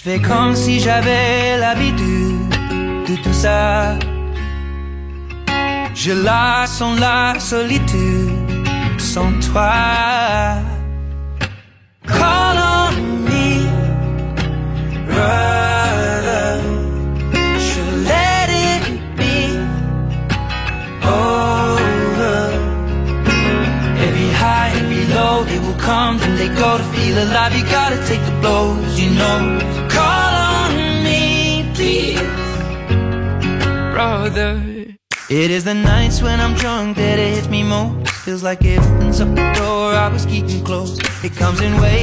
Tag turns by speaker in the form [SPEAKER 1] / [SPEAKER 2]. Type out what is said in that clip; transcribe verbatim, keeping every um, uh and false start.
[SPEAKER 1] Je fais comme si j'avais l'habitude de tout ça. Je la sens la solitude sans toi. Call on me, brother. Should let it be over. Every high, every low, they will come, then they go. To feel alive, you gotta take the blows, you know. Call on me, please, brother. It is the nights when I'm drunk that it hits me most. Feels like it opens up the door I was keeping closed. It comes in waves.